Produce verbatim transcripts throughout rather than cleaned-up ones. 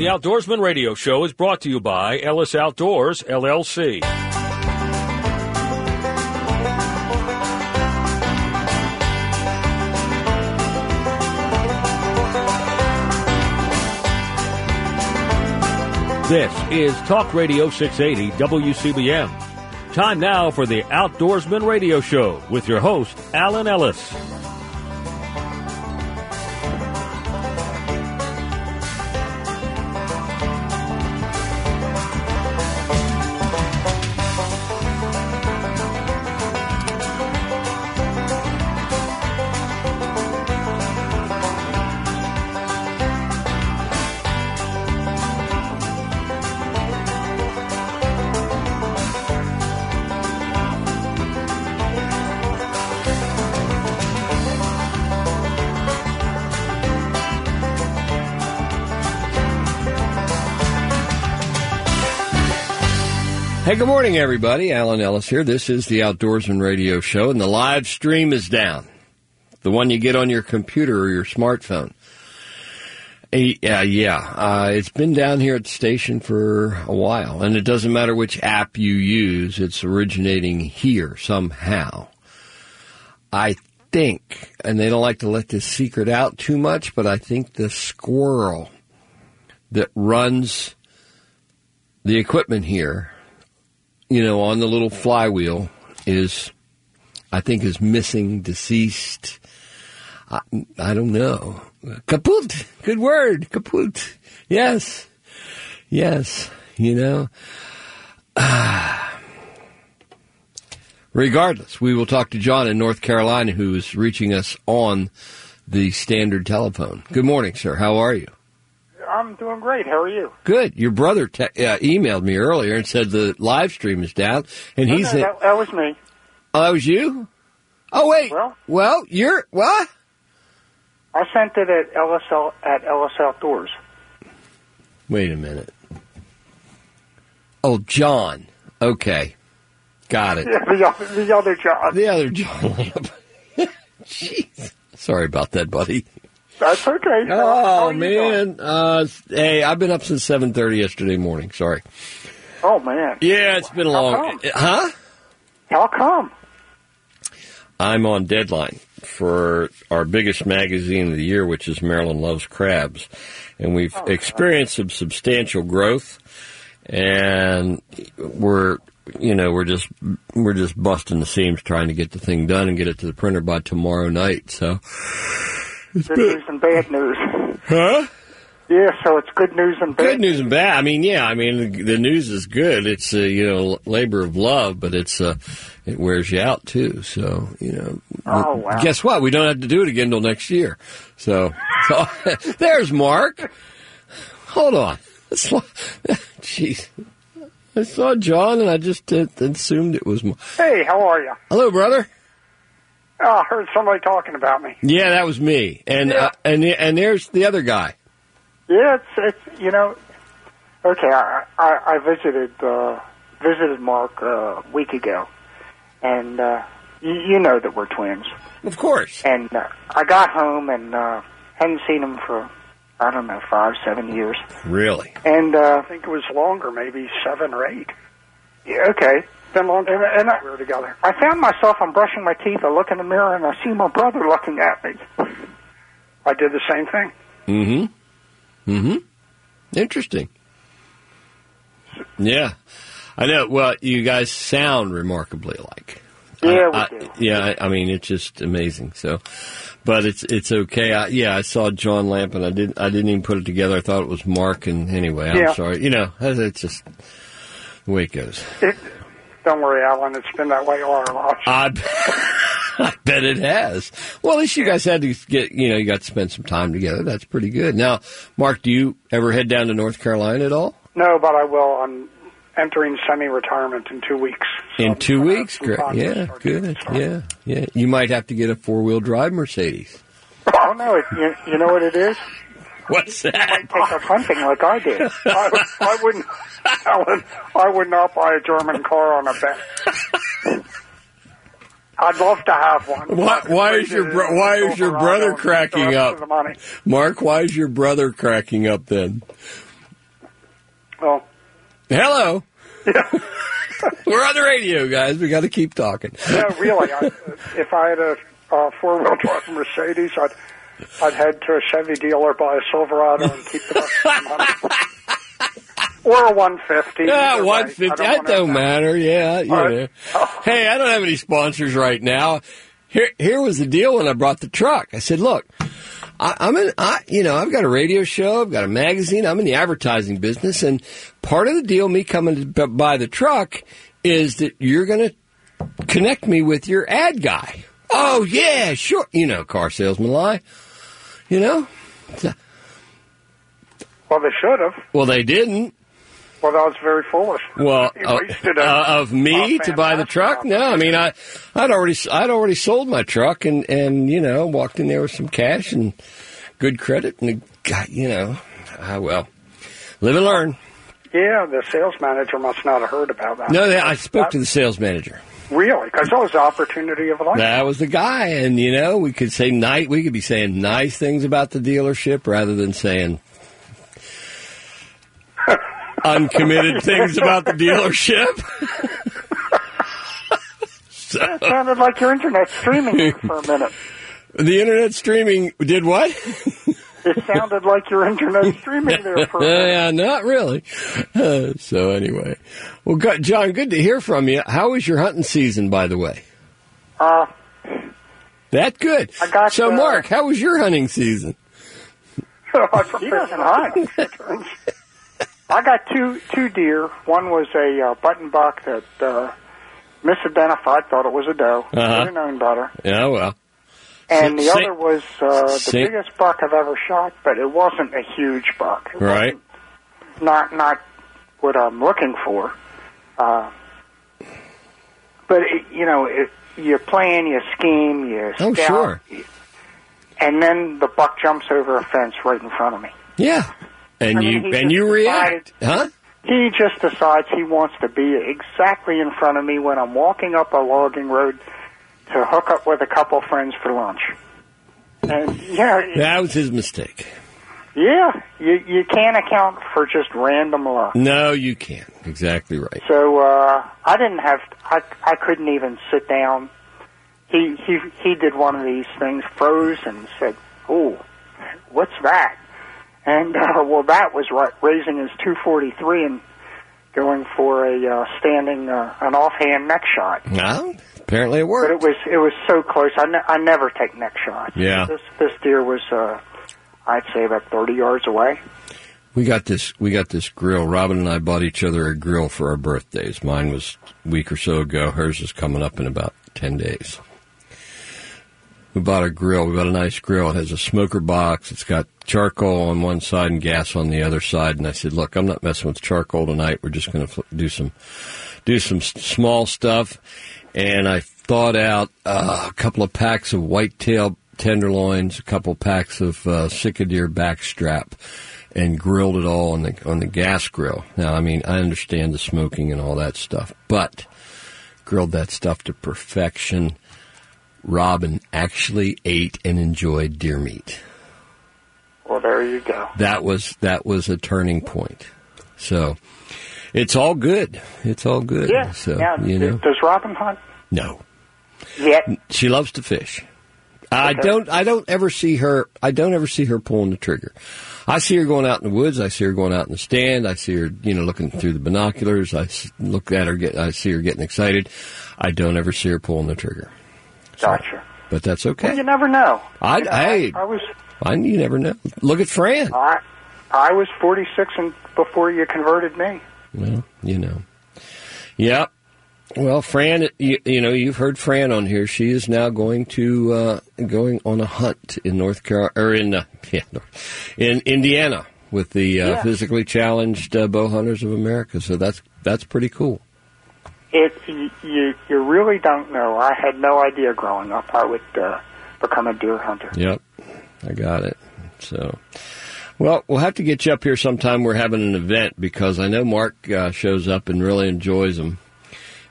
The Outdoorsman Radio Show is brought to you by Ellis Outdoors, L L C. This is Talk Radio six eighty W C B M. Time now for the Outdoorsman Radio Show with your host, Alan Ellis. Hey, good morning, everybody. Alan Ellis here. This is the Outdoorsman Radio Show, and the live stream is down. The one you get on your computer or your smartphone. Yeah, yeah. Uh, it's been down here at the station for a while, and it doesn't matter which app you use. It's originating here somehow. I think, and they don't like to let this secret out too much, but I think the squirrel that runs the equipment here, you know, on the little flywheel is, I think, is missing, deceased. I, I don't know. Kaput. Good word. Kaput. Yes. Yes. You know. Ah. Regardless, we will talk to John in North Carolina, who is reaching us on the standard telephone. Good morning, sir. How are you? I'm doing great. How are you? Good. Your brother te- uh, emailed me earlier and said the live stream is down, and no, he's no, that, that was me. Oh, that was you? Oh, wait. Well, well, you're what? I sent it at L S L at Ellis Outdoors. Wait a minute. Oh, John. Okay, got it. Yeah, the other, the other John. The other John Lamp. Jeez. Sorry about that, buddy. That's okay. Oh, man. Uh, hey, I've been up since seven thirty yesterday morning. Sorry. Oh, man. Yeah, it's been a How long... come? Huh? How come? I'm on deadline for our biggest magazine of the year, which is Maryland Loves Crabs. And we've oh, experienced some substantial growth. And we're... You know, we're just we're just busting the seams trying to get the thing done and get it to the printer by tomorrow night. So... It's good news and bad news. Huh? Yeah, so it's good news and bad. Good news and bad. I mean, yeah, I mean, the news is good. It's, uh, you know, labor of love, but it's uh, it wears you out, too. So, you know. Oh, wow. Guess what? We don't have to do it again until next year. So, so there's Mark. Hold on. Jeez. I saw John, and I just uh, assumed it was Mark. Hey, how are you? Hello, brother. Oh, I heard somebody talking about me. Yeah, that was me. And yeah. uh, and and there's the other guy. Yeah, it's it's you know, okay. I I, I visited uh, visited Mark uh, a week ago, and uh, you, you know that we're twins. Of course. And uh, I got home and uh, hadn't seen him for I don't know five seven years. Really? And uh, I think it was longer, maybe seven or eight. Yeah. Okay. Been long time, and I, we were together. I found myself, I'm brushing my teeth, I look in the mirror, and I see my brother looking at me. I did the same thing. Mm-hmm. Mm-hmm. Interesting. Yeah. I know. Well, you guys sound remarkably alike. Yeah, I, we do. I, yeah, I, I mean, it's just amazing. So, but it's it's okay. I, yeah, I saw John Lamp, and I didn't I didn't even put it together. I thought it was Mark, and anyway, I'm yeah. sorry. You know, it's just the way it goes. It, Don't worry, Alan. It's been that way all our lives. I, I bet it has. Well, at least you guys had to get, you know, you got to spend some time together. That's pretty good. Now, Mark, do you ever head down to North Carolina at all? No, but I will. I'm entering semi-retirement in two weeks. So in two I'm weeks? Great. Yeah, good. Yeah, yeah. You might have to get a four-wheel drive Mercedes. Oh, no. It, you, you know what it is? What's that? You might take up hunting like I did. I, I wouldn't. Alan, I would not buy a German car on a bet. I'd love to have one. Why, why is your bro- why is your brother cracking up? Mark, why is your brother cracking up then? Hello. Yeah. We're on the radio, guys. We got to keep talking. No, really. I, if I had a uh, four-wheel drive Mercedes, I'd I'd head to a Chevy dealer, buy a Silverado, and keep the rest or a one fifty. Yeah, one fifty. That don't, don't matter. Yeah, you uh, know. Oh. Hey, I don't have any sponsors right now. Here, here was the deal when I brought the truck. I said, look, I, I'm in, I, you know, I've got a radio show, I've got a magazine, I'm in the advertising business, and part of the deal, me coming to buy the truck, is that you're going to connect me with your ad guy. Oh, yeah, sure. You know, car salesman lie. You know? Well, they should have. Well, they didn't. Well, that was very foolish. Well, uh, a, uh, of me to buy the truck? No, I mean, I, I'd already, I'd already sold my truck and, and, you know, walked in there with some cash and good credit and, got, you know, ah, well, live and learn. Yeah, the sales manager must not have heard about that. No, I spoke to the sales manager. Really? Because that was the opportunity of a lifetime. That was the guy, and, you know, we could say nice, we could be saying nice things about the dealership rather than saying uncommitted things about the dealership. So, it sounded like your internet streaming for a minute. The internet streaming did what? It sounded like your internet streaming there for a minute. Yeah, not really. Uh, so anyway, well, good, John, good to hear from you. How was your hunting season, by the way? Uh, that good. I got, so, uh, Mark, how was your hunting season? He doesn't hunt. I got two two deer. One was a uh, button buck that uh, misidentified, thought it was a doe. Uh-huh. Should have known better. Yeah, well. And the Sing- other was uh, the Sing- biggest buck I've ever shot, but it wasn't a huge buck. It right. wasn't- Not not what I'm looking for. Uh, but, it, you know, it, you plan, you scheme, you Oh, scout, sure. you, and then the buck jumps over a fence right in front of me. Yeah. And I mean, you he and just you react, huh? He just decides he wants to be exactly in front of me when I'm walking up a logging road to hook up with a couple friends for lunch. And, yeah, That was his mistake. yeah, you you can't account for just random luck. No, you can't. Exactly right. So uh, I didn't have, I I couldn't even sit down. He he he did one of these things, froze, and said, "Oh, what's that?" And uh, well, that was right, raising his two forty-three and going for a uh, standing, uh, an offhand neck shot. Well, apparently it But worked. it was it was so close. I, ne- I never take neck shots. Yeah. This this deer was, uh, I'd say, about thirty yards away. We got this. We got this grill. Robin and I bought each other a grill for our birthdays. Mine was a week or so ago. Hers is coming up in about ten days. We bought a grill. We bought a nice grill. It has a smoker box. It's got charcoal on one side and gas on the other side. And I said, "Look, I'm not messing with charcoal tonight. We're just going to do some, do some s- small stuff." And I thawed out uh, a couple of packs of whitetail tenderloins, a couple packs of uh, Sicadeer backstrap, and grilled it all on the on the gas grill. Now, I mean, I understand the smoking and all that stuff, but grilled that stuff to perfection. Robin actually ate and enjoyed deer meat. Well, there you go. That was that was a turning point. So it's all good. It's all good. Yeah. So now, you know, does Robin hunt? no. Yet. She loves to fish. I Okay. don't. I don't ever see her. I don't ever see her pulling the trigger. I see her going out in the woods. I see her going out in the stand. I see her, you know, looking through the binoculars. I s- look at her. Get. I see her getting excited. I don't ever see her pulling the trigger. So, Gotcha. but that's okay. Well, you never know. I, You know, hey, I, I was I, you never know. Look at Fran. I I was forty-six and before you converted me. Well, you know. Yep. Well, Fran, you, you know, you've heard Fran on here. She is now going to uh, going on a hunt in North Carolina or in uh, yeah, in Indiana with the uh, Yeah. physically challenged uh, bow hunters of America. So that's that's pretty cool. It you you, you really don't know. I had no idea growing up I would uh, become a deer hunter. Yep, I got it. So, well, we'll have to get you up here sometime. We're having an event because I know Mark uh, shows up and really enjoys them.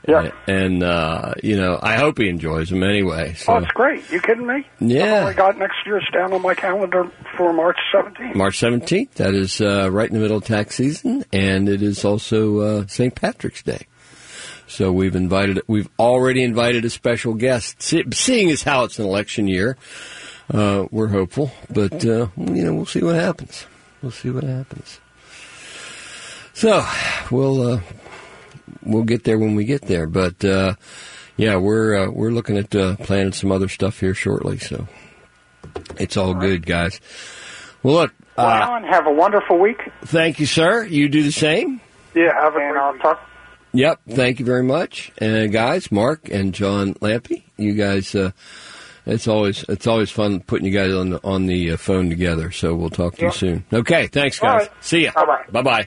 Yeah. And, uh, you know, I hope he enjoys them anyway. So. Oh, it's great. You kidding me? Yeah. I got next year's down on my calendar for March seventeenth. March seventeenth. That is uh, right in the middle of tax season, and it is also uh, Saint Patrick's Day. So we've invited, we've already invited a special guest. See, seeing as how it's an election year, uh, we're hopeful, but, uh, you know, we'll see what happens. We'll see what happens. So we'll, uh, we'll get there when we get there. But, uh, yeah, we're, uh, we're looking at, uh, planning some other stuff here shortly. So it's all, all right. Good, guys. Well, look, well, uh, Alan, have a wonderful week. Thank you, sir. You do the same. Yeah, have a and I'll talk. Yep. Thank you very much. And guys, Mark and John Lampe, you guys, uh, it's always, it's always fun putting you guys on the, on the uh, phone together. So we'll talk to yep. you soon. Okay. Thanks, guys. Right. See ya. Bye-bye. Bye-bye.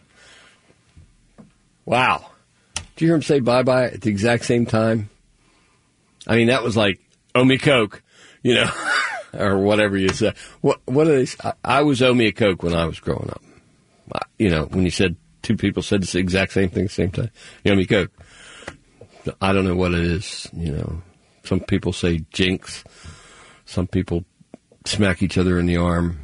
Wow. Did you hear him say bye-bye at the exact same time? I mean, that was like, owe me Coke, you know, or whatever you say. What, what are they? I, I was owe me a Coke when I was growing up. You know, when you said, two people said the exact same thing at the same time. You owe me Coke. I don't know what it is, you know. Some people say jinx. Some people smack each other in the arm.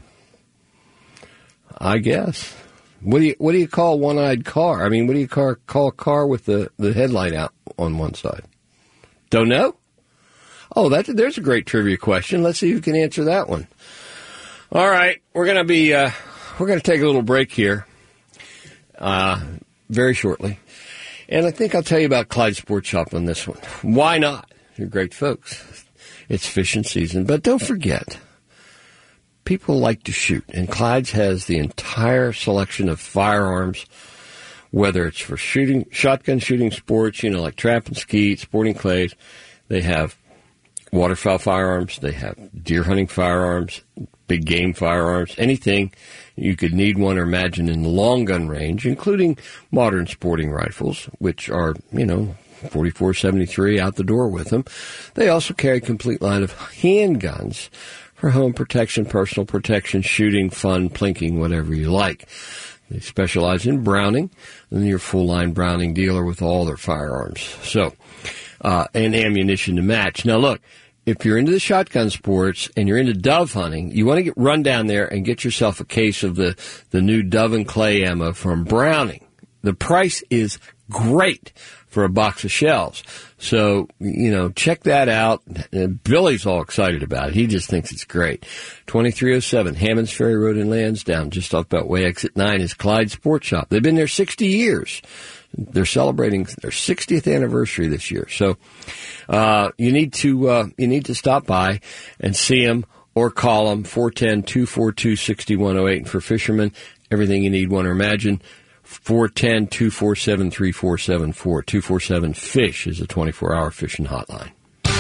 I guess. What do you what do you call a one-eyed car? I mean, what do you call, call a car with the, the headlight out on one side? Don't know? Oh, that there's a great trivia question. Let's see who can answer that one. All right, we're gonna be uh, we're gonna take a little break here, uh, very shortly, and I think I'll tell you about Clyde Sports Shop on this one. Why not? You're great folks. It's fishing season, but don't forget. People like to shoot, and Clyde's has the entire selection of firearms, whether it's for shooting, shotgun shooting sports, you know, like trap and skeet, sporting clays. They have waterfowl firearms. They have deer hunting firearms, big game firearms, anything you could need one or imagine in the long gun range, including modern sporting rifles, which are, you know, forty-four seventy-three out the door with them. They also carry a complete line of handguns for home protection, personal protection, shooting, fun, plinking, whatever you like. They specialize in Browning, and you're a full-line Browning dealer with all their firearms. So, uh, and ammunition to match. Now, look, if you're into the shotgun sports and you're into dove hunting, you want to get run down there and get yourself a case of the, the new Dove and Clay ammo from Browning. The price is great for a box of shells. So, you know, check that out. Uh, Billy's all excited about it. He just thinks it's great. twenty-three oh seven Hammonds Ferry Road in Lansdowne, just off Beltway Exit nine, is Clyde Sports Shop. They've been there sixty years. They're celebrating their sixtieth anniversary this year. So, uh, you need to, uh, you need to stop by and see them or call them four one zero, two four two, six one zero eight. And for fishermen, everything you need, want to imagine, four one zero, two four seven, three four seven four. two four seven FISH is a twenty-four hour fishing hotline.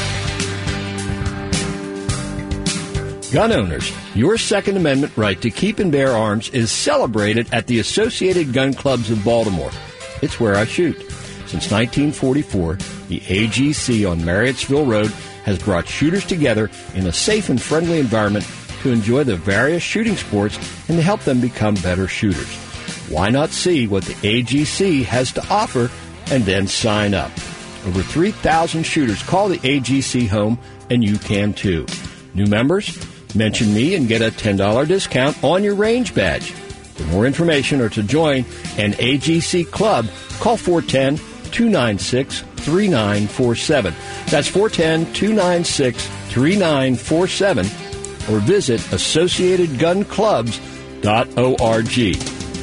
Gun owners, your Second Amendment right to keep and bear arms is celebrated at the Associated Gun Clubs of Baltimore. It's where I shoot. Since nineteen forty-four, the A G C on Marriottsville Road has brought shooters together in a safe and friendly environment to enjoy the various shooting sports and to help them become better shooters. Why not see what the A G C has to offer and then sign up? Over three thousand shooters call the A G C home, and you can too. New members? Mention me and get a ten dollars discount on your range badge. For more information or to join an A G C club, call four one zero, two nine six, three nine four seven. That's four one zero, two nine six, three nine four seven or visit associated gun clubs dot org.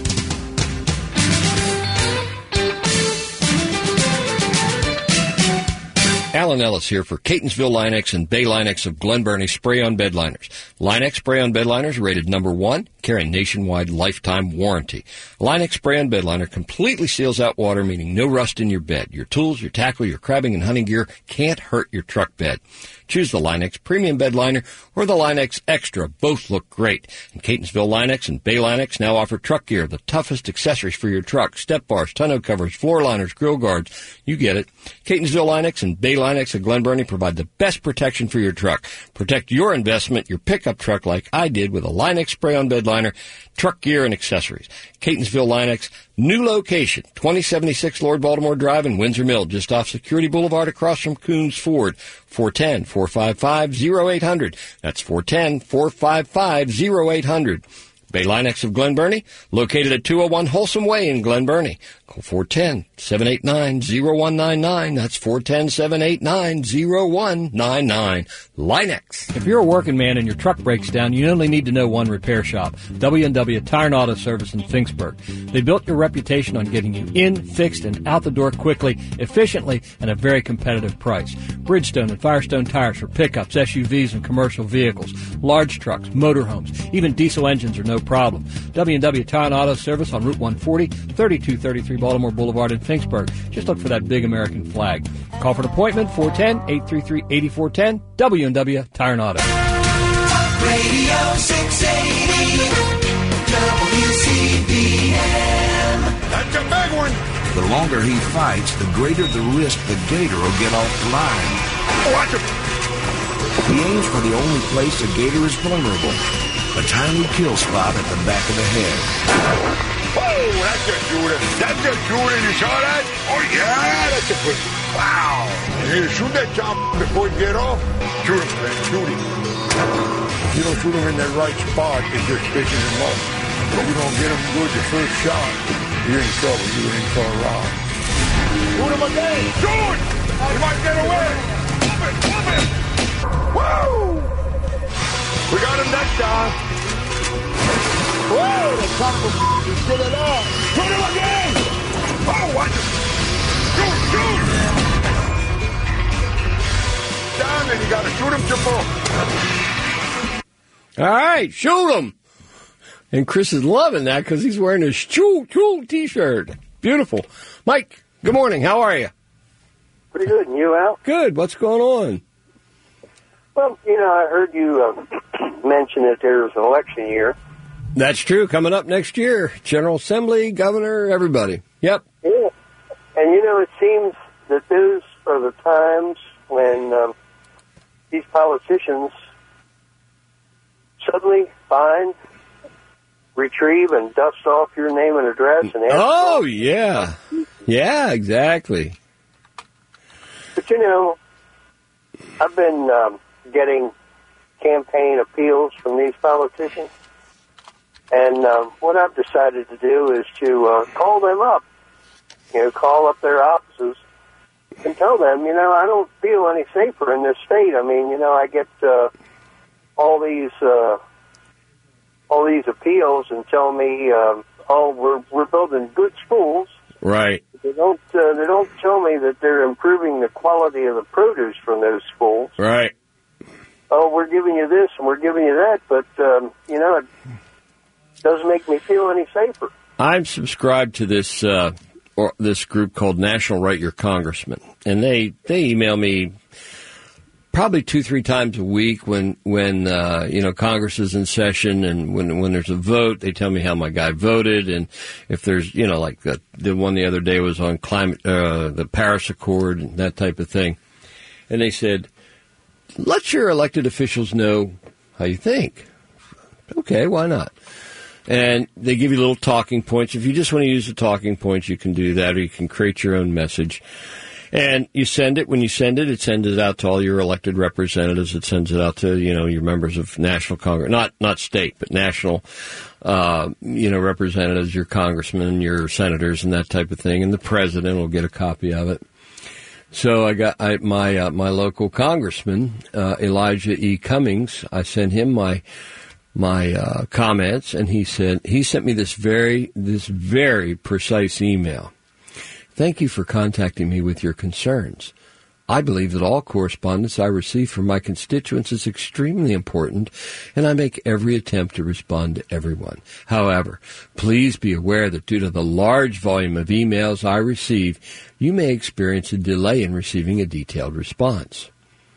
Alan Ellis here for Catonsville Line-X and Bay Line-X of Glen Burnie Spray-On Bed Liners. Line-X Spray-On Bed Liners are rated number one, carrying nationwide lifetime warranty. Line-X Spray-On Bed Liner completely seals out water, meaning no rust in your bed. Your tools, your tackle, your crabbing and hunting gear can't hurt your truck bed. Choose the Line-X Premium Bed Liner or the Line-X Extra. Both look great. And Catonsville Line-X and Bay Line-X now offer truck gear, the toughest accessories for your truck. Step bars, tonneau covers, floor liners, grill guards. You get it. Catonsville Line-X and Bay Line-X of Glen Burnie provide the best protection for your truck. Protect your investment, your pickup truck, like I did with a Line-X Spray-On Bed Liner liner, truck gear, and accessories. Catonsville Linex, new location, twenty seventy-six Lord Baltimore Drive in Windsor Mill, just off Security Boulevard across from Coons Ford. four one zero, four five five, zero eight zero zero. That's four one zero, four five five, zero eight zero zero. Bay Linex of Glen Burnie, located at two oh one Wholesome Way in Glen Burnie. Call four one zero, seven eight nine, zero one nine nine. That's four one zero, seven eight nine, zero one nine nine. Linex. If you're a working man and your truck breaks down, you only need to know one repair shop, W and W Tire and Auto Service in Finksburg. They built your reputation on getting you in, fixed, and out the door quickly, efficiently, and at a very competitive price. Bridgestone and Firestone tires for pickups, S U Vs, and commercial vehicles, large trucks, motorhomes, even diesel engines are no problem. W and W Tire and Auto Service on Route one forty, thirty-two thirty-three Baltimore Boulevard in Finksburg. Just look for that big American flag. Call for an appointment, four one zero, eight three three, eight four one zero, W and W Tire and Auto. Radio six eighty, W C B M. That's a big one. The longer he fights, the greater the risk the gator will get off the line. Watch him. He aims for the only place a gator is vulnerable, a tiny kill spot at the back of the head. Oh, that's a shooter. That's a shooter. You saw that? Oh, yeah, that's a good. Wow. You need to shoot that job before you get off. Shoot him, man. Shoot him. If you don't shoot him in that right spot, it just pisses him off. If you don't get him good the first shot, you're in trouble. You're in for a ride. Shoot him again. Shoot! He might get away. Move it, move it. Woo! We got him that time. Whoa, the top of the get it out. Shoot him again. Oh, watch him. Shoot, shoot. Down, and you got to shoot him to both. All right, shoot him. And Chris is loving that because he's wearing his shoot, shoot T-shirt. Beautiful. Mike, good morning. How are you? Pretty good. And you, Al? Good. What's going on? Well, you know, I heard you uh, mention that there's an election year. That's true. Coming up next year. General Assembly, Governor, everybody. Yep. Yeah. And, you know, it seems that those are the times when um, these politicians suddenly find, retrieve, and dust off your name and address. And ask oh, yeah. Yeah, exactly. But, you know, I've been um, getting campaign appeals from these politicians. And um, what I've decided to do is to uh, call them up, you know, call up their offices and tell them, you know, I don't feel any safer in this state. I mean, you know, I get uh, all these uh, all these appeals and tell me, uh, oh, we're we're building good schools. Right. They don't uh, they don't tell me that they're improving the quality of the produce from those schools. Right. Oh, we're giving you this and we're giving you that, but um, you know, it doesn't make me feel any safer. I'm subscribed to this uh, or this group called National Write Your Congressman, and they, they email me probably two, three times a week when when uh, you know Congress is in session, and when when there's a vote, they tell me how my guy voted, and if there's you know like the the one the other day was on climate, uh, the Paris Accord, and that type of thing, and they said, let your elected officials know how you think. Okay, why not? And they give you little talking points. If you just want to use the talking points, you can do that, or you can create your own message. And you send it. When you send it, it sends it out to all your elected representatives. It sends it out to, you know, your members of national Congress, not not state, but national, uh, you know, representatives, your congressmen, your senators, and that type of thing. And the president will get a copy of it. So I got I, my uh, my local congressman, uh, Elijah E. Cummings. I sent him my. my uh, comments, and he said he sent me this very this very precise email. Thank you for contacting me with your concerns. I believe that all correspondence I receive from my constituents is extremely important, and I make every attempt to respond to everyone. However, please be aware that due to the large volume of emails I receive, you may experience a delay in receiving a detailed response.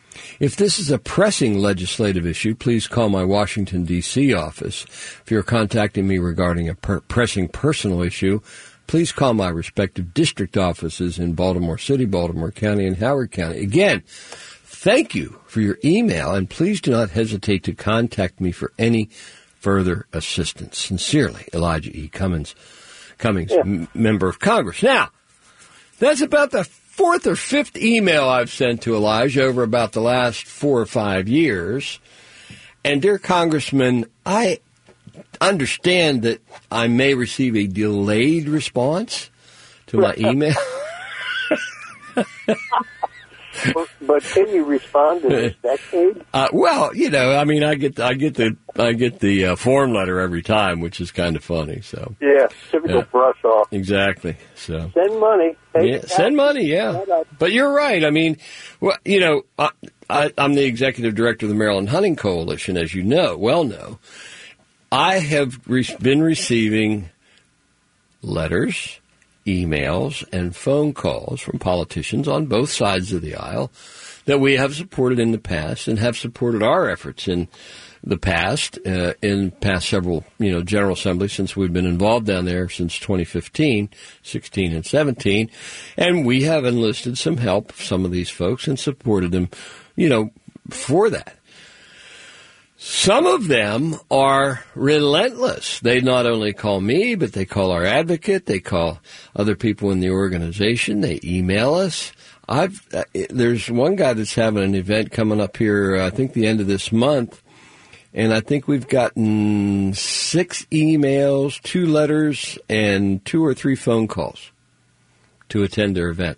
If this is a pressing legislative issue, please call my Washington, D C office. If you're contacting me regarding a per- pressing personal issue, please call my respective district offices in Baltimore City, Baltimore County, and Howard County. Again, thank you for your email, and please do not hesitate to contact me for any further assistance. Sincerely, Elijah E. Cummings, Cummings, Yeah. m- member of Congress. Now, that's about the fourth or fifth email I've sent to Elijah over about the last four or five years. And, dear Congressman, I understand that I may receive a delayed response to my email. But, but can you respond in this decade? Uh, well, you know, I mean, I get I get the I get the uh, form letter every time, which is kind of funny. So Yeah, typical Yeah. brush off. exactly. So Send money. Take yeah, it send out. money. Yeah, but you're right. I mean, well, you know, I, I, I'm the executive director of the Maryland Hunting Coalition, as you know, well know. I have re- been receiving letters, emails, and phone calls from politicians on both sides of the aisle that we have supported in the past and have supported our efforts in the past, uh, in past several, you know, General Assemblies since we've been involved down there since twenty fifteen, sixteen, and seventeen. And we have enlisted some help, some of these folks, and supported them, you know, for that. Some of them are relentless. They not only call me, but they call our advocate. They call other people in the organization. They email us. I've uh, there's one guy that's having an event coming up here, uh, I think the end of this month, and I think we've gotten six emails, two letters, and two or three phone calls to attend their event.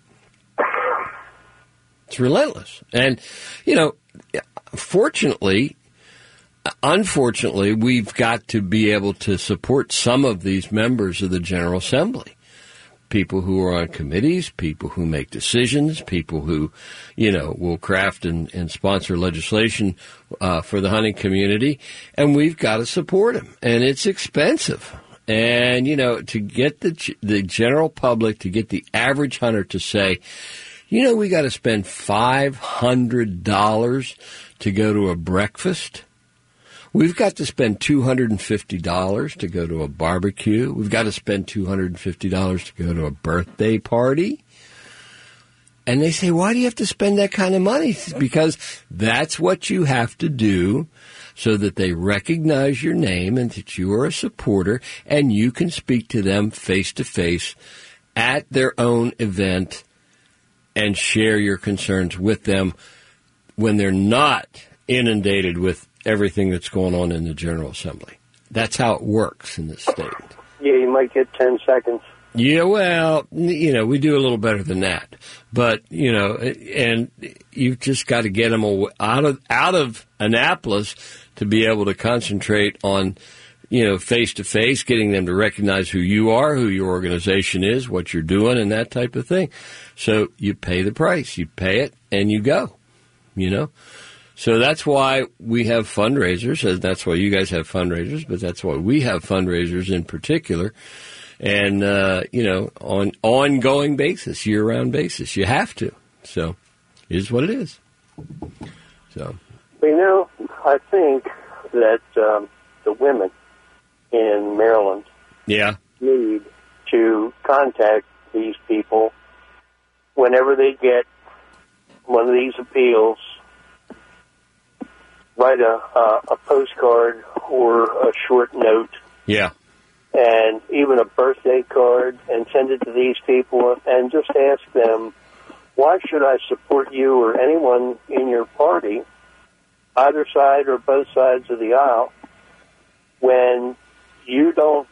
It's relentless. And, you know, fortunately, unfortunately, we've got to be able to support some of these members of the General Assembly. People who are on committees, people who make decisions, people who, you know, will craft and, and sponsor legislation uh, for the hunting community. And we've got to support them. And it's expensive. And, you know, to get the the general public, to get the average hunter to say, you know, we got to spend five hundred dollars to go to a breakfast. We've got to spend two hundred fifty dollars to go to a barbecue. We've got to spend two hundred fifty dollars to go to a birthday party. And they say, why do you have to spend that kind of money? Because that's what you have to do so that they recognize your name and that you are a supporter and you can speak to them face to face at their own event and share your concerns with them when they're not inundated with everything that's going on in the General Assembly. That's how it works in this state. Yeah, you might get ten seconds. Yeah, well, you know, we do a little better than that. But, you know, and you've just got to get them out of, out of Annapolis to be able to concentrate on, you know, face-to-face, getting them to recognize who you are, who your organization is, what you're doing, and that type of thing. So you pay the price. You pay it, and you go, you know. So that's why we have fundraisers, and that's why you guys have fundraisers, but that's why we have fundraisers in particular. And, uh, you know, on ongoing basis, year-round basis. You have to. So it is what it is. So, You know, I think that um, the women in Maryland yeah. need to contact these people whenever they get one of these appeals, write a, a, a postcard or a short note. Yeah. And even a birthday card, and send it to these people and just ask them, why should I support you or anyone in your party, either side or both sides of the aisle, when you don't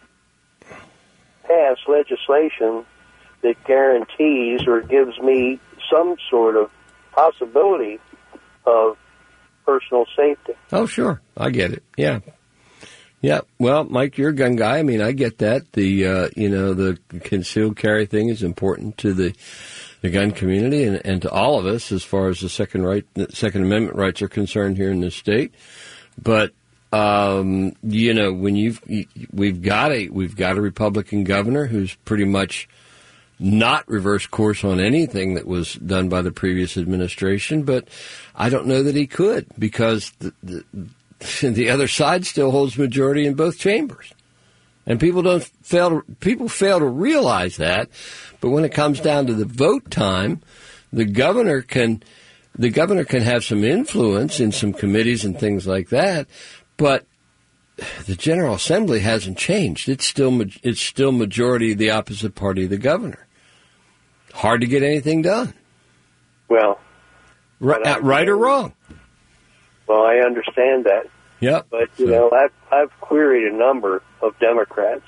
pass legislation that guarantees or gives me some sort of possibility of personal safety. Oh, sure. I get it. Yeah. Yeah. Well, Mike, you're a gun guy. I mean, I get that. The, uh, you know, the concealed carry thing is important to the the gun community and, and to all of us as far as the Second right, Second Amendment rights are concerned here in this state. But, um, you know, when you've, we've got a, we've got a Republican governor who's pretty much not reversed course on anything that was done by the previous administration, but I don't know that he could because the, the, the other side still holds majority in both chambers. And people don't fail to, people fail to realize that, but when it comes down to the vote time, the governor can, the governor can have some influence in some committees and things like that, but the General Assembly hasn't changed. It's still it's still majority of the opposite party of the governor. Hard to get anything done. Well, right, right or wrong. Well, I understand that. Yep. But, you know, I've, I've queried a number of Democrats,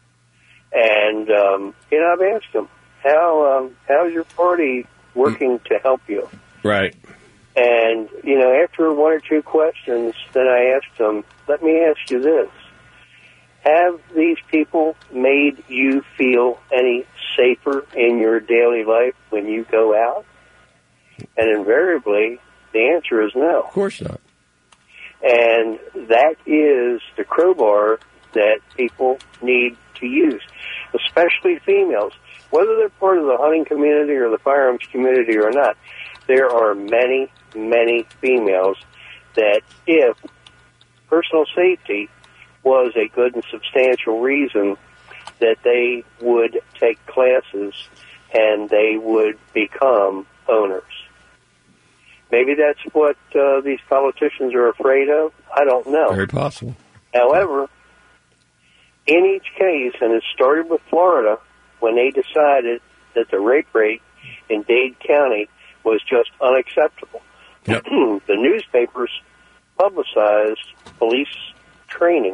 and, um, you know, I've asked them, how, um, how's your party working to help you? Right. And, you know, after one or two questions, then I asked them, let me ask you this. Have these people made you feel any safer in your daily life when you go out? And invariably, the answer is no. Of course not. And that is the crowbar that people need to use, especially females. Whether they're part of the hunting community or the firearms community or not, there are many, many females that if personal safety was a good and substantial reason, that they would take classes and they would become owners. Maybe that's what uh, these politicians are afraid of. I don't know. Very possible. However, in each case, and it started with Florida, when they decided that the rape rate in Dade County was just unacceptable. Yep. The newspapers publicized police training,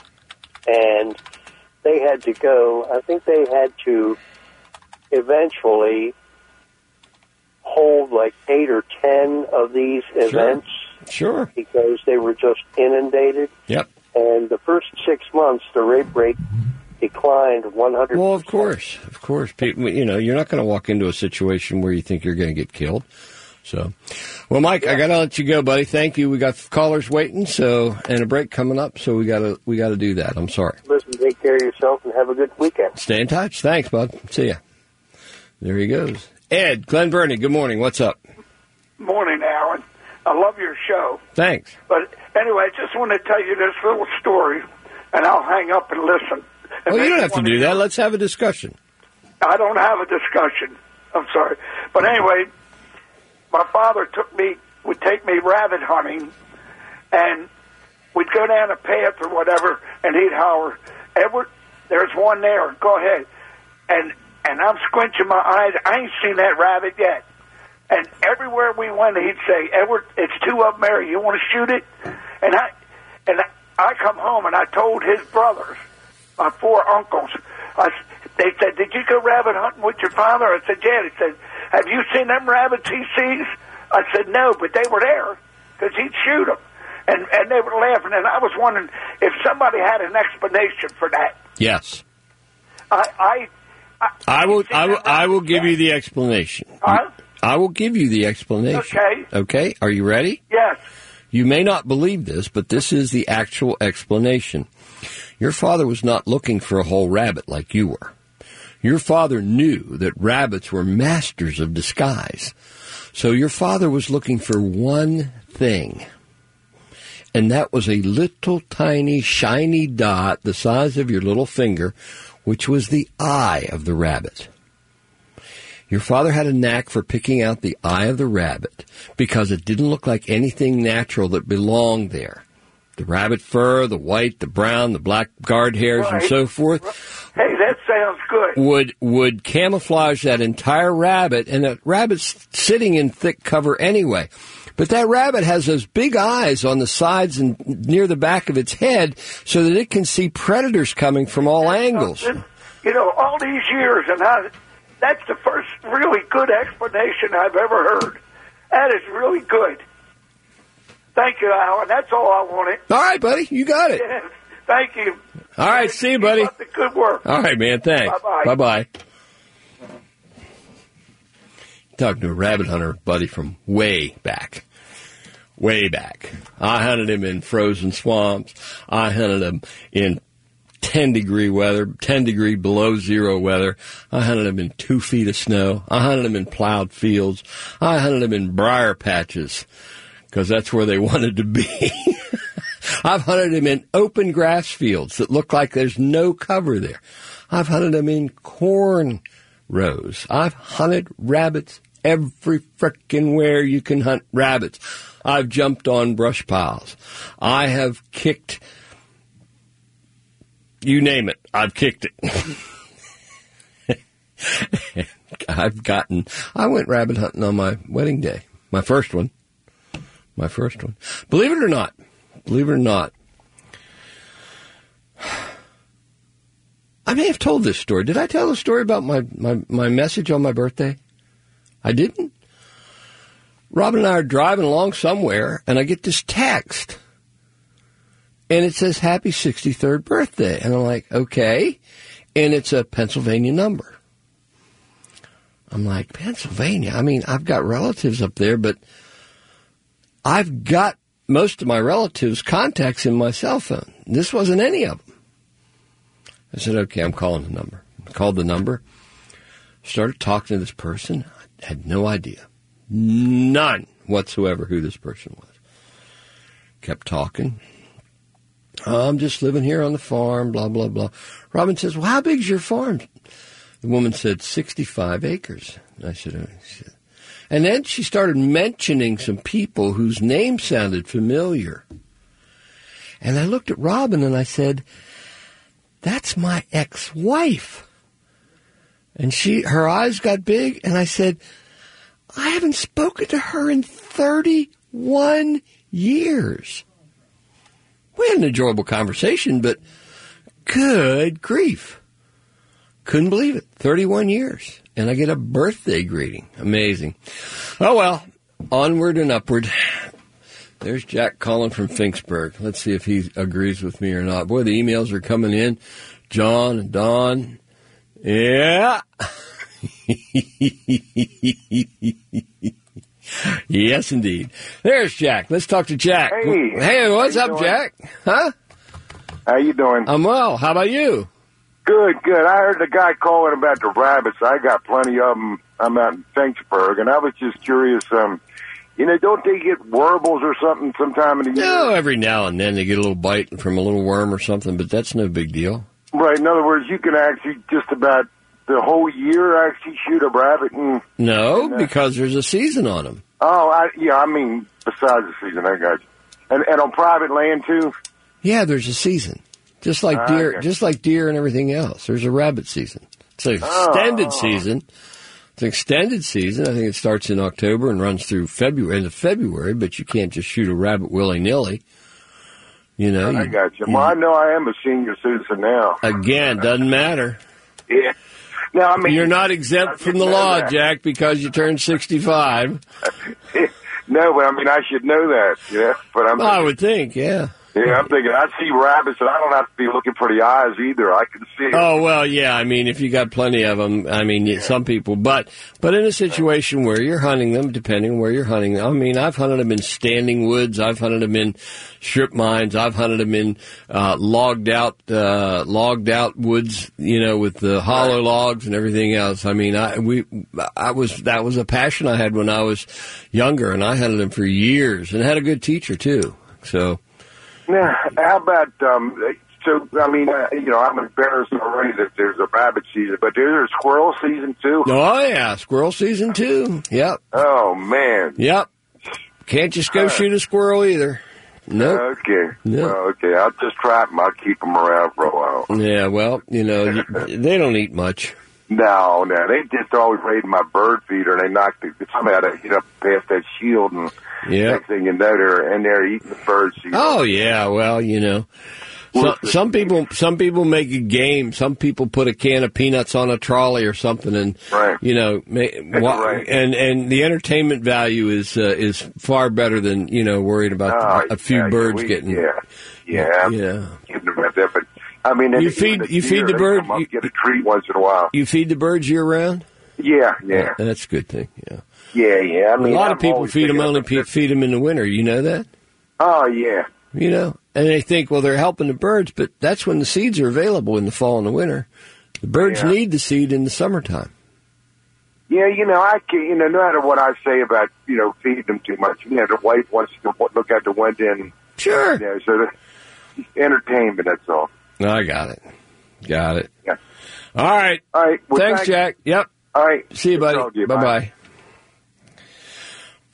and they had to go, I think they had to eventually hold like eight or ten of these events. Sure. Because they were just inundated. Yep. And the first six months, the rape rate declined one hundred percent. Well, of course. Of course. People, you know, you're not going to walk into a situation where you think you're going to get killed. So, well, Mike, yeah. I got to let you go, buddy. Thank you. We got callers waiting, so and a break coming up, so we got to we got to do that. I'm sorry. Listen, take care of yourself and have a good weekend. Stay in touch. Thanks, bud. See ya. There he goes. Ed, Glen Burnie, good morning. What's up? Morning, Alan. I love your show. Thanks. But anyway, I just want to tell you this little story, and I'll hang up and listen. And well, you don't have to do that. Hear. Let's have a discussion. I don't have a discussion. I'm sorry. But anyway, my father took me, would take me rabbit hunting, and we'd go down a path or whatever, and he'd holler, Edward, there's one there. Go ahead. And and I'm squinching my eyes. I ain't seen that rabbit yet. And everywhere we went, he'd say, Edward, it's two of them there. You want to shoot it? And I and I, I come home, and I told his brothers, my four uncles, I, they said, did you go rabbit hunting with your father? I said, yeah. He said, have you seen them rabbits he sees? I said, no, but they were there because he'd shoot them. And, and they were laughing, and I was wondering if somebody had an explanation for that. Yes. I I, I, I will I will, I will give you the explanation. Huh? I will give you the explanation. Okay. Okay, are you ready? Yes. You may not believe this, but this is the actual explanation. Your father was not looking for a whole rabbit like you were. Your father knew that rabbits were masters of disguise. So your father was looking for one thing. And that was a little tiny shiny dot the size of your little finger, which was the eye of the rabbit. Your father had a knack for picking out the eye of the rabbit because it didn't look like anything natural that belonged there. The rabbit fur, the white, the brown, the black guard hairs, right. and so forth. Hey, that sounds good. Would would camouflage that entire rabbit, and that rabbit's sitting in thick cover anyway. But that rabbit has those big eyes on the sides and near the back of its head so that it can see predators coming from all angles. You know, all these years, and I, that's the first really good explanation I've ever heard. That is really good. Thank you, Alan. That's all I wanted. All right, buddy. You got it. Yes. Thank you. All right. See you, buddy. Keep up the good work. All right, man. Thanks. Bye-bye. Bye-bye. Talking to a rabbit hunter buddy from way back. Way back. I hunted him in frozen swamps. I hunted him in ten-degree weather, ten-degree below zero weather. I hunted him in two feet of snow. I hunted him in plowed fields. I hunted him in briar patches because that's where they wanted to be. I've hunted him in open grass fields that look like there's no cover there. I've hunted him in corn rows. I've hunted rabbits every frickin' where you can hunt rabbits. I've jumped on brush piles. I have kicked you name it, I've kicked it. I've gotten, I went rabbit hunting on my wedding day. My first one. My first one. Believe it or not, believe it or not, I may have told this story. Did I tell the story about my, my, my message on my birthday? I didn't. Robin and I are driving along somewhere, and I get this text. And it says, happy sixty-third birthday. And I'm like, okay. And it's a Pennsylvania number. I'm like, Pennsylvania? I mean, I've got relatives up there, but I've got most of my relatives' contacts in my cell phone. This wasn't any of them. I said, okay, I'm calling the number. I called the number. Started talking to this person. I had no idea. None whatsoever who this person was. Kept talking. Oh, I'm just living here on the farm, blah, blah, blah. Robin says, well, how big's your farm? The woman said, sixty-five acres. I said, oh. And then she started mentioning some people whose names sounded familiar. And I looked at Robin and I said, that's my ex-wife. And she, her eyes got big, and I said, I haven't spoken to her in thirty-one years. We had an enjoyable conversation, but good grief. Couldn't believe it. thirty-one years. And I get a birthday greeting. Amazing. Oh, well, onward and upward. There's Jack calling from Finksburg. Let's see if he agrees with me or not. Boy, the emails are coming in. John and Don. Yeah. Yes, indeed. There's Jack. Let's talk to Jack. Hey. Hey, what's up, doing? Jack? Huh? How you doing? I'm well. How about you? Good, good. I heard the guy calling about the rabbits. I got plenty of them. I'm out in Finksburg, and I was just curious, um, you know, don't they get warbles or something sometime in the year? No, every now and then they get a little bite from a little worm or something, but that's no big deal. Right. In other words, you can actually just about the whole year actually shoot a rabbit. And No, and, uh, because there's a season on them. Oh, I, yeah, I mean, besides the season, I got you. And, and on private land, too? Yeah, there's a season. Just like Ah, deer, okay. just like deer and everything else. There's a rabbit season. It's an extended Oh. season. It's an extended season. I think it starts in October and runs through February, end of February, but you can't just shoot a rabbit willy-nilly. You know. I got you. Well, I know I am a senior citizen now. Again, doesn't matter. Yeah. Now, I mean, You're not exempt from the know law, that. Jack, because you turned sixty-five. No, but I mean, I should know that, you know. But I'm, I would think, yeah. yeah, I'm thinking I see rabbits, and I don't have to be looking for the eyes either. I can see 'em. Oh, well, yeah, I mean, if you got plenty of them, I mean, yeah. some people, but but in a situation where you're hunting them, depending on where you're hunting them, I mean, I've hunted them in standing woods, I've hunted them in strip mines, I've hunted them in uh, logged out uh, logged out woods, you know, with the hollow right. logs and everything else. I mean, I we I was that was a passion I had when I was younger, and I hunted them for years, and had a good teacher too. So. Now, how about, um, so, I mean, uh, you know, I'm embarrassed already that there's a rabbit season, but there's a squirrel season, too? Oh, yeah, squirrel season, too. Yep. Oh, man. Yep. Can't just go uh, shoot a squirrel, either. Nope. Okay. Nope. Well, okay, I'll just trap them. I'll keep them around for a while. Yeah, well, you know, they don't eat much. No, no, they just always raided my bird feeder, and they knocked it. Somehow they get up past that shield, and yeah. next thing you know, they're in there eating the birds. Oh yeah, well, you know, so, some people some people make a game. Some people put a can of peanuts on a trolley or something, and right. you know, wa- right. and and the entertainment value is uh, is far better than you know worried about oh, a few yeah, birds we, getting. Yeah, yeah, yeah. Keeping them right there, but I mean, you feed you feed the bird. You get a treat once in a while. You feed the birds year round. Yeah, yeah, oh, that's a good thing. Yeah. Yeah, yeah. I mean, a lot I'm of people feed them only pe- feed them in the winter. You know that? Oh, yeah. You know, and they think, well, they're helping the birds, but that's when the seeds are available in the fall and the winter. The birds yeah. need the seed in the summertime. Yeah, you know, I can, you know, no matter what I say about, you know, feeding them too much, you know, the wife wants to look out the window and, sure. You know, so the entertainment, that's all. I got it. Got it. Yeah. All right. All right. Well, thanks, thanks, Jack. Yep. All right. See you, buddy. You. Bye-bye.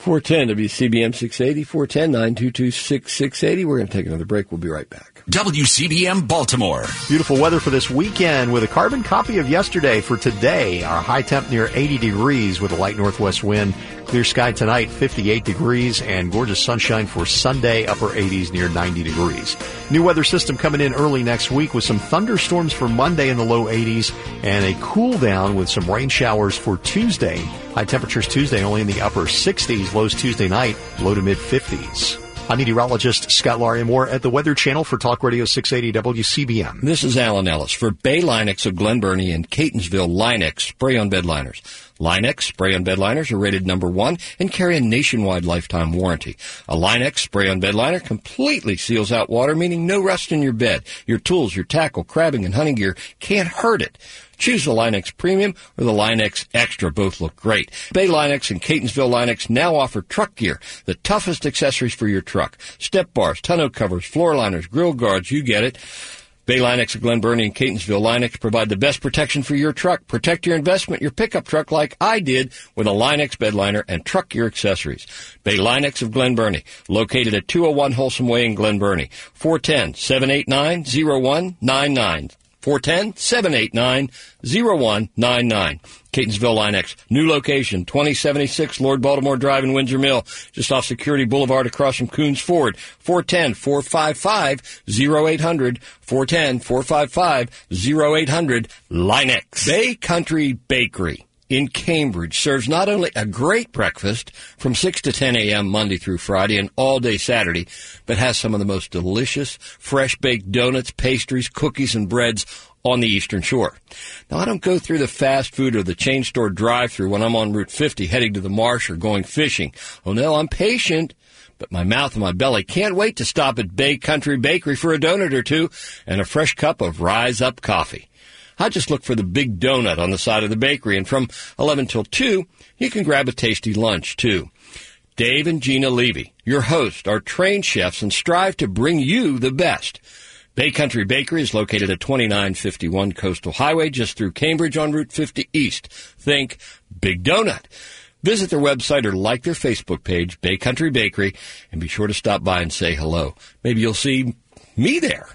four ten W C B M six eighty, four one zero, nine two two, six six eight zero. We're going to take another break. We'll be right back. W C B M Baltimore. Beautiful weather for this weekend with a carbon copy of yesterday. For today, our high temp near eighty degrees with a light northwest wind. Clear sky tonight, fifty-eight degrees, and gorgeous sunshine for Sunday, upper eighties near ninety degrees. New weather system coming in early next week with some thunderstorms for Monday in the low eighties and a cool down with some rain showers for Tuesday. High temperatures Tuesday only in the upper sixties, lows Tuesday night, low to mid fifties. I'm meteorologist Scott Laria-Moore at the Weather Channel for Talk Radio six eighty W C B M. This is Alan Ellis for Bay Linux of Glen Burnie and Catonsville Linux spray-on bed liners. Linux spray-on bed liners are rated number one and carry a nationwide lifetime warranty. A Linux spray-on bed liner completely seals out water, meaning no rust in your bed. Your tools, your tackle, crabbing, and hunting gear can't hurt it. Choose the Linux Premium or the Linux Extra. Both look great. Bay Linux and Catonsville Linux now offer truck gear, the toughest accessories for your truck. Step bars, tonneau covers, floor liners, grill guards, you get it. Bay Linux of Glen Burnie and Catonsville Linux provide the best protection for your truck. Protect your investment, your pickup truck like I did with a Linux bed liner and truck gear accessories. Bay Linux of Glen Burnie, located at two oh one Wholesome Way in Glen Burnie. four one zero, seven eight nine, zero one nine nine. four one zero, seven eight nine, zero one nine nine. Catonsville Linux, new location, twenty seventy-six Lord Baltimore Drive in Windsor Mill, just off Security Boulevard across from Coons Ford. four one zero, four five five, zero eight zero zero, four one zero, four five five, zero eight zero zero, Linux. Bay Country Bakery in Cambridge serves not only a great breakfast from six to ten a.m. Monday through Friday and all day Saturday, but has some of the most delicious fresh-baked donuts, pastries, cookies, and breads on the Eastern Shore. Now, I don't go through the fast food or the chain store drive-through when I'm on Route fifty heading to the marsh or going fishing. Oh, no, I'm patient, but my mouth and my belly can't wait to stop at Bay Country Bakery for a donut or two and a fresh cup of Rise Up coffee. I just look for the big donut on the side of the bakery, and from eleven till two, you can grab a tasty lunch, too. Dave and Gina Levy, your hosts, are trained chefs and strive to bring you the best. Bay Country Bakery is located at twenty-nine fifty-one Coastal Highway, just through Cambridge on Route fifty East. Think Big Donut. Visit their website or like their Facebook page, Bay Country Bakery, and be sure to stop by and say hello. Maybe you'll see me there.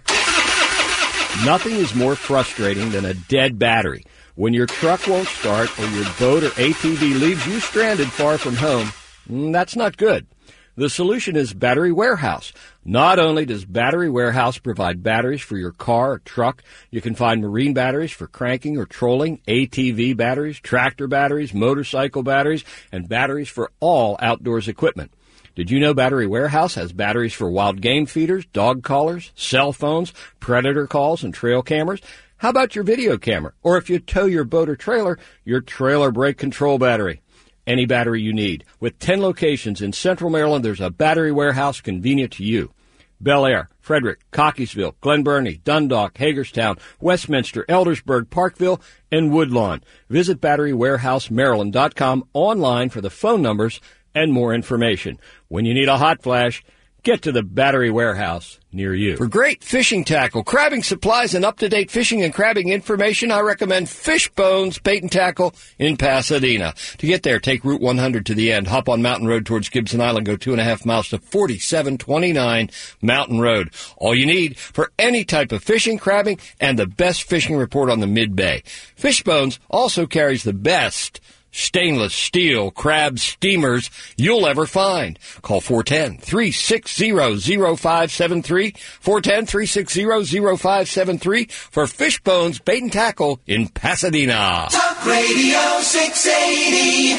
Nothing is more frustrating than a dead battery. When your truck won't start or your boat or A T V leaves you stranded far from home, that's not good. The solution is Battery Warehouse. Not only does Battery Warehouse provide batteries for your car or truck, you can find marine batteries for cranking or trolling, A T V batteries, tractor batteries, motorcycle batteries, and batteries for all outdoors equipment. Did you know Battery Warehouse has batteries for wild game feeders, dog collars, cell phones, predator calls, and trail cameras? How about your video camera? Or if you tow your boat or trailer, your trailer brake control battery. Any battery you need. With ten locations in Central Maryland, there's a Battery Warehouse convenient to you. Bel Air, Frederick, Cockeysville, Glen Burnie, Dundalk, Hagerstown, Westminster, Eldersburg, Parkville, and Woodlawn. Visit battery warehouse maryland dot com online for the phone numbers and more information. When you need a hot flash, get to the Battery Warehouse near you. For great fishing tackle, crabbing supplies, and up-to-date fishing and crabbing information, I recommend Fishbones Bait and Tackle in Pasadena. To get there, take Route one hundred to the end, hop on Mountain Road towards Gibson Island, go two and a half miles to forty-seven twenty-nine Mountain Road. All you need for any type of fishing, crabbing, and the best fishing report on the Mid-Bay. Fishbones also carries the best stainless steel crab steamers you'll ever find. Call four one zero, three six zero, zero five seven three, four one zero, three six zero, zero five seven three for Fishbones Bait and Tackle in Pasadena. Talk Radio six eighty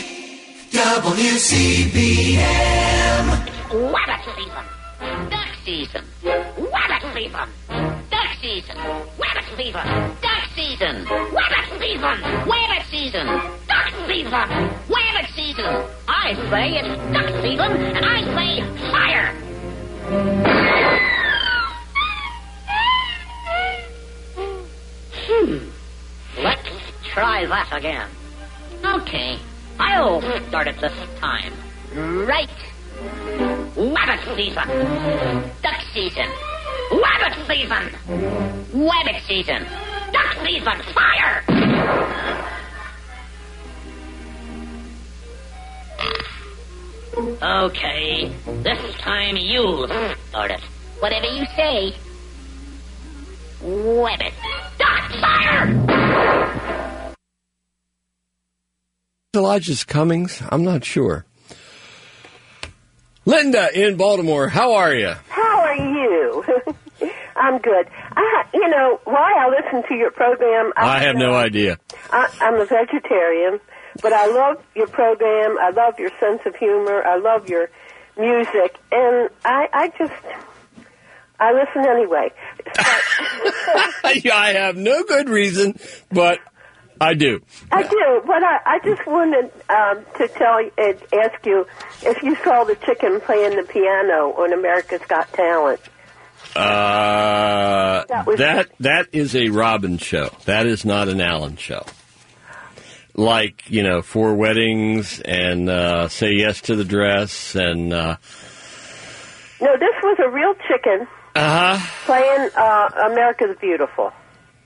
W C B M. Wabbit season. Duck season. Wabbit season. Duck season. Wabbit season. Duck season. Wabbit season. Wabbit season. Duck season. Wabbit season. I say it's duck season, and I say fire. Hmm. Let's try that again. Okay. I'll start it this time. Right. Wabbit season. Duck season. Wabbit season. Wabbit season. Duck season. Fire! Okay, this time you start it. Whatever you say. Web it. Doc, fire! Elijah Cummings? I'm not sure. Linda in Baltimore, how are you? How are you? I'm good. I, you know, why I listen to your program... I, I have no idea. I, I'm a vegetarian, but I love your program. I love your sense of humor. I love your music. And I, I just... I listen anyway. I have no good reason, but I do. I do, but I, I just wanted um, to tell you, uh, ask you if you saw the chicken playing the piano on America's Got Talent. Uh, That was- that that is a Robin show. That is not an Allen show. Like, you know, Four Weddings and uh, Say Yes to the Dress and... Uh, No, this was a real chicken uh-huh. playing uh, America's Beautiful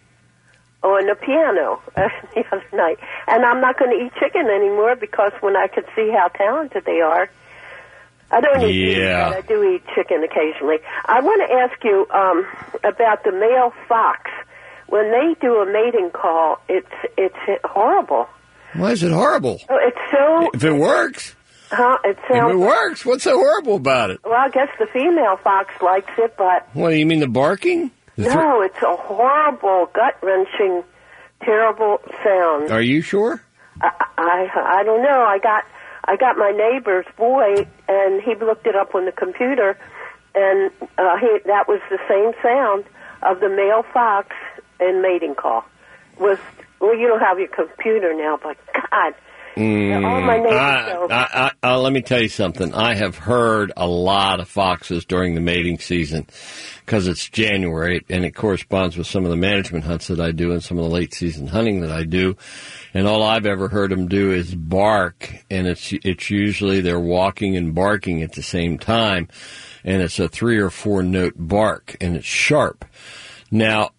on the piano uh, the other night. And I'm not going to eat chicken anymore because when I could see how talented they are, I don't eat meat, Yeah. but I do eat chicken occasionally. I want to ask you um, about the male fox. When they do a mating call, it's it's horrible. Why is it horrible? Oh, it's so... If it works. Huh? It If sounds... it works, what's so horrible about it? Well, I guess the female fox likes it, but... What, do you mean the barking? The thr- No, it's a horrible, gut-wrenching, terrible sound. Are you sure? I, I I don't know. I got I got my neighbor's boy, and he looked it up on the computer, and uh, he that was the same sound of the male fox in mating call. Was well, you don't have your computer now, but God. Mm, All my neighbors I, know. I, I, I, let me tell you something. I have heard a lot of foxes during the mating season because it's January, and it corresponds with some of the management hunts that I do and some of the late season hunting that I do. And all I've ever heard them do is bark, and it's it's usually they're walking and barking at the same time, and it's a three or four note bark, and it's sharp. Now,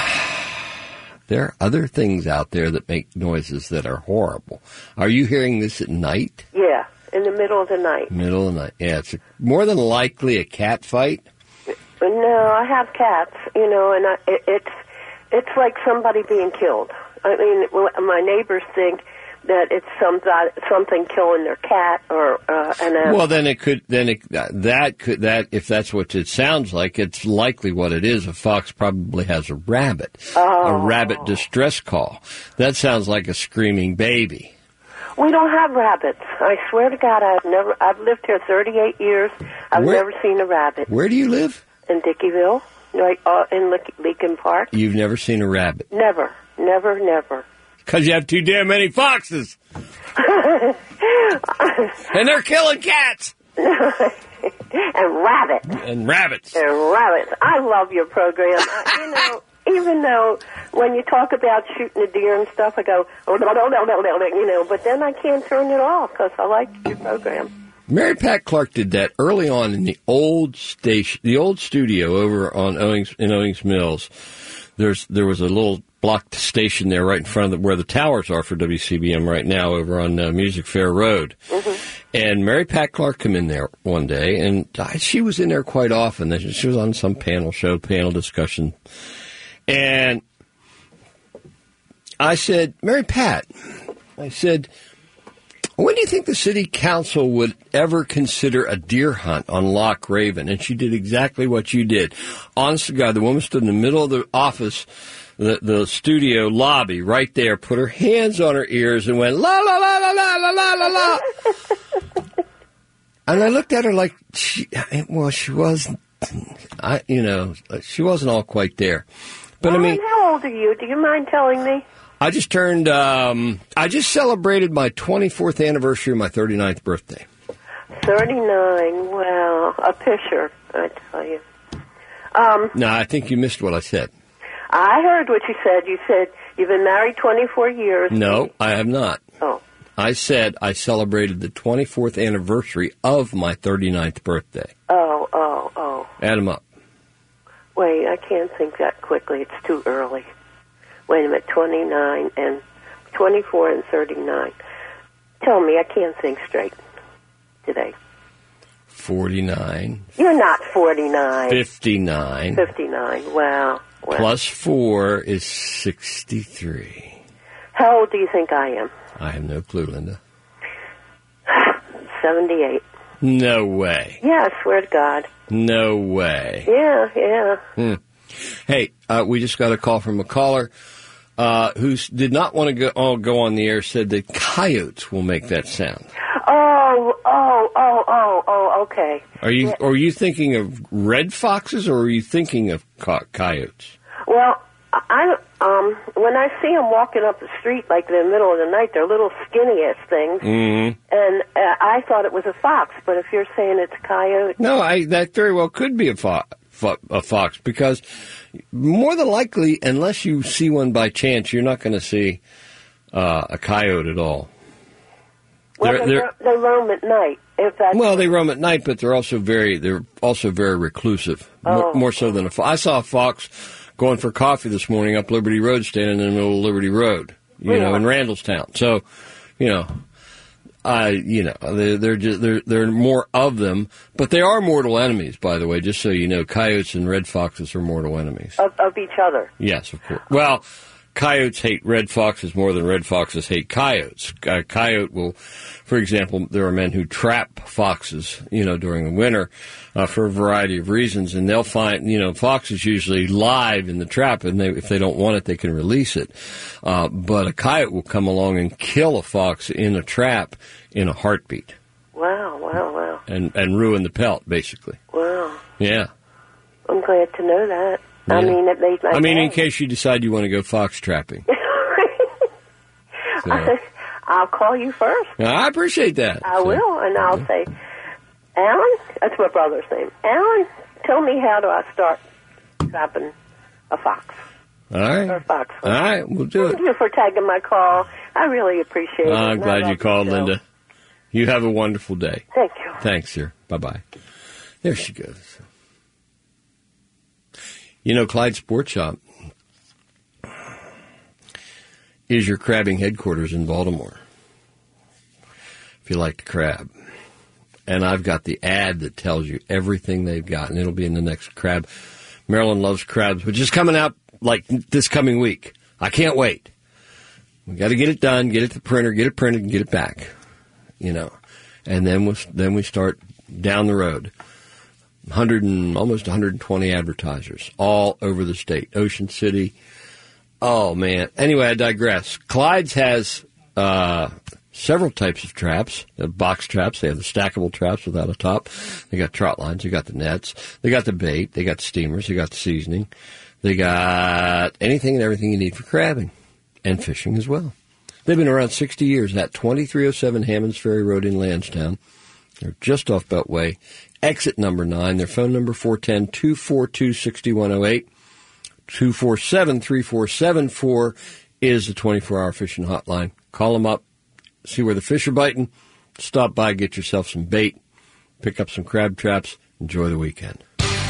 there are other things out there that make noises that are horrible. Are you hearing this at night? Yeah, in the middle of the night. Middle of the night. Yeah, it's a, more than likely a cat fight. No, I have cats, you know, and I, it, it's it's like somebody being killed. I mean, my neighbors think that it's some something killing their cat or uh, an animal. Well, then it could. Then it, that could that if that's what it sounds like, it's likely what it is. A fox probably has a rabbit, Oh. a rabbit distress call. That sounds like a screaming baby. We don't have rabbits. I swear to God, I've never. I've lived here thirty-eight years. I've Where- never seen a rabbit. Where do you live? In Dickeyville, right uh, in Le- Leakin Park. You've never seen a rabbit Never, never, never. because you have too damn many foxes, and they're killing cats And rabbits. and rabbits. And rabbits. I love your program. I, you know, even though when you talk about shooting a deer and stuff, I go, oh, no, no, no, no, no, no, you know, but then I can't turn it off because I like your program. Mary Pat Clark did that early on in the old station, the old studio over on Owings in Owings Mills. There's there was a little blocked station there right in front of the, where the towers are for W C B M right now over on uh, Music Fair Road. Mm-hmm. And Mary Pat Clark came in there one day, and I, she was in there quite often. She was on some panel show, panel discussion, and I said, Mary Pat, I said, when do you think the city council would ever consider a deer hunt on Loch Raven? And she did exactly what you did. Honest to God, the woman stood in the middle of the office, the, the studio lobby right there, put her hands on her ears and went, la, la, la, la, la, la, la, la, la. And I looked at her like, she, well, she wasn't, I, you know, she wasn't all quite there. But I mean, how old are you? Do you mind telling me? I just turned, um, I just celebrated my twenty-fourth anniversary of my thirty-ninth birthday. thirty-nine. Wow. A picture, I tell you. Um, No, I think you missed what I said. I heard what you said. You said you've been married twenty-four years. No, I have not. Oh. I said I celebrated the twenty-fourth anniversary of my thirty-ninth birthday. Oh, oh, oh. Add them up. Wait, I can't think that quickly. It's too early. Wait a minute, twenty-nine and twenty-four and thirty-nine. Tell me, I can't think straight today. forty-nine. You're not forty-nine. fifty-nine. fifty-nine. Wow. wow. Plus four is sixty-three. How old do you think I am? I have no clue, Linda. seventy-eight. No way. Yeah, I swear to God. No way. Yeah, yeah. Hmm. Hey, uh, we just got a call from a caller uh, who did not want to go, oh, go on the air, said that coyotes will make that sound. Oh, oh, oh, oh, oh, okay. Are you Yeah. are you thinking of red foxes, or are you thinking of co- coyotes? Well, I um when I see them walking up the street like in the middle of the night, they're little skinny ass things, Mm-hmm. and uh, I thought it was a fox. But if you're saying it's a coyote, No, I, that very well could be a, fo- fo- a fox, because more than likely, unless you see one by chance, you're not going to see uh, a coyote at all. well, They're- they, they're- ro- they roam at night. If that's Well, they roam at night, but they're also very they're also very reclusive, more, Oh. more so than a fox. I saw a fox going for coffee this morning up Liberty Road, standing in the middle of Liberty Road, you know, in Randallstown. So, you know, I you know they're they're just they're there are more of them, but they are mortal enemies. By the way, just so you know, coyotes and red foxes are mortal enemies. of, of each other. Yes, of course. Well, coyotes hate red foxes more than red foxes hate coyotes. A coyote will, for example, there are men who trap foxes, you know, during the winter uh, for a variety of reasons, and they'll find, you know, foxes usually live in the trap, and they, if they don't want it, they can release it. Uh, but a coyote will come along and kill a fox in a trap in a heartbeat Wow, wow, wow, and, and ruin the pelt, basically. wow. Yeah. I'm glad to know that. I Yeah. mean, it made my I mean, day. in case you decide you want to go fox trapping. So. I'll call you first. I appreciate that. I So, will, and I'll say, Alan, that's my brother's name. Alan, tell me how do I start trapping a fox? All right. Or a fox. All right, we'll do it. Thank you for taking my call. I really appreciate it. I'm and I glad love you called, the show. Linda. You have a wonderful day. Thank you. Thanks, sir. Bye-bye. There she goes. You know, Clyde Sports Shop is your crabbing headquarters in Baltimore, if you like to crab. And I've got the ad that tells you everything they've got, and it'll be in the next crab. Maryland Loves Crabs, which is coming out like this coming week. I can't wait. We got to get it done, get it to the printer, get it printed, and get it back. You know, and then we then we start down the road. one hundred and almost one hundred twenty advertisers all over the state. Ocean City. Oh man. Anyway, I digress. Clyde's has uh, several types of traps. They have box traps. They have the stackable traps without a top. They got trot lines. They got the nets. They got the bait. They got the steamers. They got the seasoning. They got anything and everything you need for crabbing and fishing as well. They've been around sixty years at twenty-three oh seven Hammonds Ferry Road in Lansdowne. They're just off Beltway. Exit number nine. Their phone number four one zero, two four two, six one zero eight. two four seven, three four seven four is the twenty-four hour fishing hotline. Call them up, see where the fish are biting, stop by, get yourself some bait, pick up some crab traps, enjoy the weekend.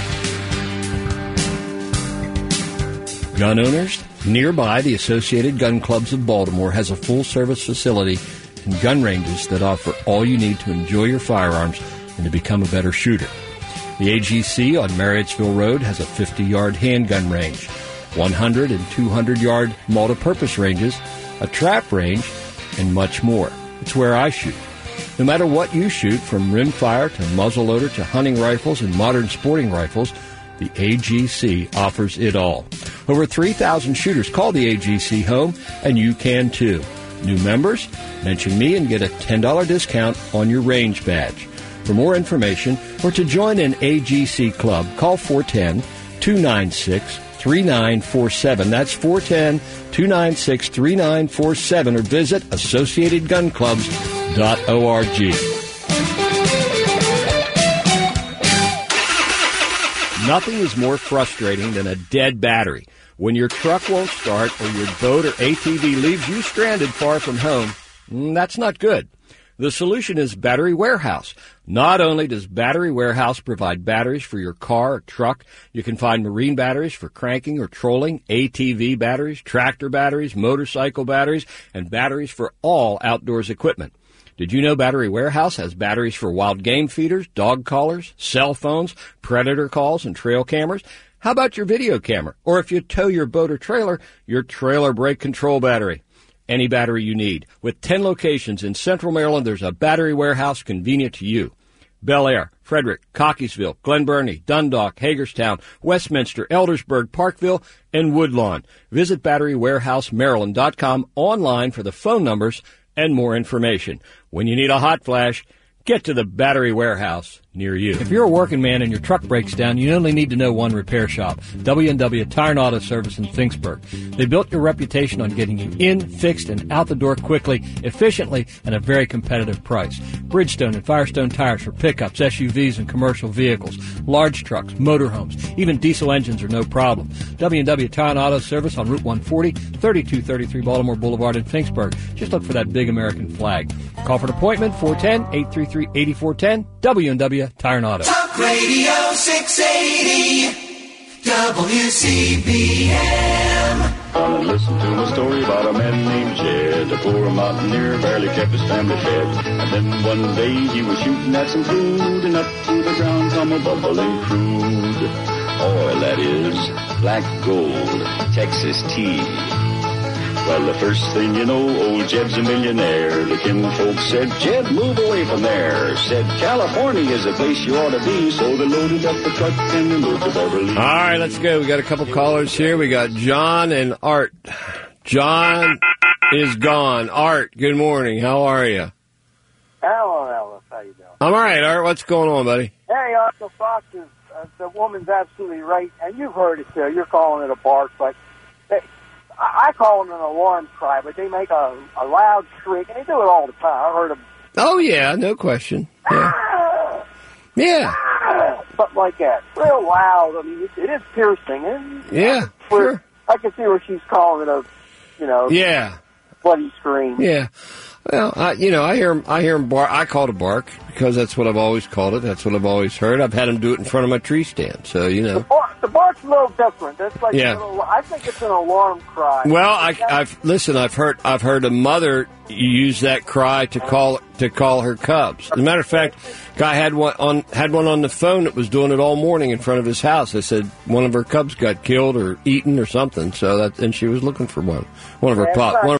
Gun owners, nearby the Associated Gun Clubs of Baltimore has a full-service facility and gun ranges that offer all you need to enjoy your firearms and to become a better shooter. The A G C on Marriottsville Road has a fifty-yard handgun range, one hundred and two hundred yard multi-purpose ranges, a trap range, and much more. It's where I shoot. No matter what you shoot, from rimfire to muzzleloader to hunting rifles and modern sporting rifles, the A G C offers it all. Over three thousand shooters call the A G C home, and you can too. New members? Mention me and get a ten dollars discount on your range badge. For more information or to join an A G C club, call four one zero, two nine six, three nine four seven. That's four one zero, two nine six, three nine four seven, or visit associated gun clubs dot org. Nothing is more frustrating than a dead battery. When your truck won't start or your boat or A T V leaves you stranded far from home, that's not good. The solution is Battery Warehouse. Not only does Battery Warehouse provide batteries for your car or truck, you can find marine batteries for cranking or trolling, A T V batteries, tractor batteries, motorcycle batteries, and batteries for all outdoors equipment. Did you know Battery Warehouse has batteries for wild game feeders, dog collars, cell phones, predator calls, and trail cameras? How about your video camera? Or if you tow your boat or trailer, your trailer brake control battery. Any battery you need. With ten locations in Central Maryland, there's a Battery Warehouse convenient to you. Bel Air, Frederick, Cockeysville, Glen Burnie, Dundalk, Hagerstown, Westminster, Eldersburg, Parkville, and Woodlawn. Visit battery warehouse maryland dot com online for the phone numbers and more information. When you need a hot flash, get to the Battery Warehouse near you. If you're a working man and your truck breaks down, you only need to know one repair shop, W and W Tire and Auto Service in Finksburg. They built your reputation on getting you in, fixed, and out the door quickly, efficiently, and a very competitive price. Bridgestone and Firestone tires for pickups, S U Vs, and commercial vehicles, large trucks, motorhomes, even diesel engines are no problem. W and W Tire and Auto Service on Route one forty, thirty-two thirty-three Baltimore Boulevard in Finksburg. Just look for that big American flag. Call for an appointment, four one zero, eight three three, eight four one zero, W and W Tire and Auto. Talk Radio six eighty W C B M. Come and listen to a story about a man named Jed. A poor mountaineer barely kept his family fed. And then one day he was shooting at some food, and up to the ground come a bubbling crude oil, that is, black gold, Texas tea. Well, the first thing you know, old Jed's a millionaire. The kinfolk said, Jed, move away from there. Said, California is the place you ought to be. So they loaded up the truck and they moved to Beverly. All right, let's go. We got a couple callers here. We got John and Art. John is gone. Art, good morning. How are you? Hello, Ellis. How you doing? I'm all right, Art. What's going on, buddy? Hey, Uncle Fox, is, uh, the woman's absolutely right. And you've heard it, too. You're calling it a bark, but they, I call them an alarm cry, but they make a, a loud shriek, and they do it all the time. I've heard them. Oh, yeah, no question. Yeah. Yeah. Something like that. Real loud. I mean, it, it is piercing. And yeah, where, sure. I can see where she's calling it a, you know, yeah, bloody scream. Yeah. Well, I, you know, I hear him, I hear him bark. I call it a bark because that's what I've always called it. That's what I've always heard. I've had him do it in front of my tree stand, so, you know. The, bar, the bark's a little different. That's like, yeah. a little, I think it's an alarm cry. Well, I, I've listen. I've heard. I've heard a mother use that cry to call to call her cubs. As a matter of fact, guy had one on had one on the phone that was doing it all morning in front of his house. They said one of her cubs got killed or eaten or something. So that and she was looking for one. One of her Yeah, pop. One of